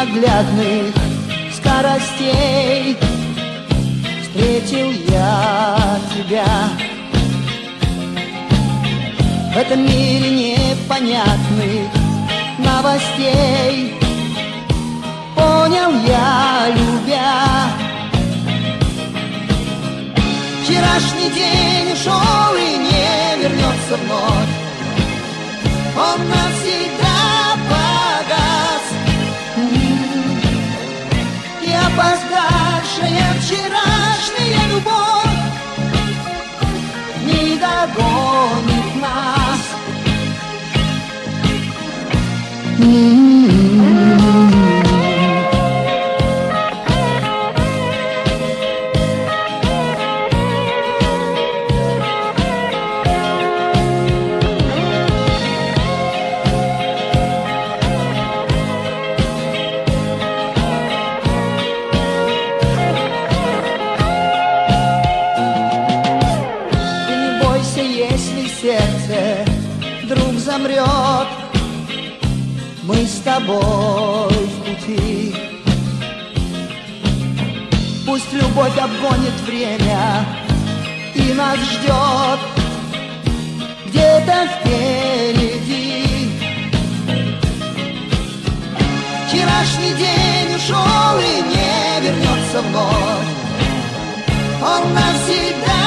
ненаглядных скоростей встретил я тебя. В этом мире непонятных новостей понял я, любя. Вчерашний день ушел и не вернется вновь. Он навсегда погас. И опоздавшая вчерашняя любовь не догонит нас. Если сердце вдруг замрет, мы с тобой в пути. Пусть любовь обгонит время и нас ждет где-то впереди. Вчерашний день ушел и не вернется вновь. Он навсегда